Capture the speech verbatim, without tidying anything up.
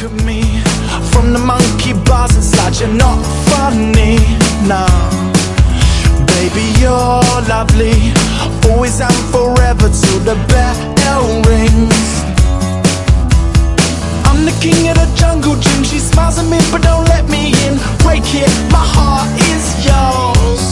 at me from the monkey bars and slides. You're not funny, nah. Baby, you're lovely, always and forever till the bell rings. I'm the king of the jungle gym. She smiles at me but don't let me in. Break it, my heart is yours.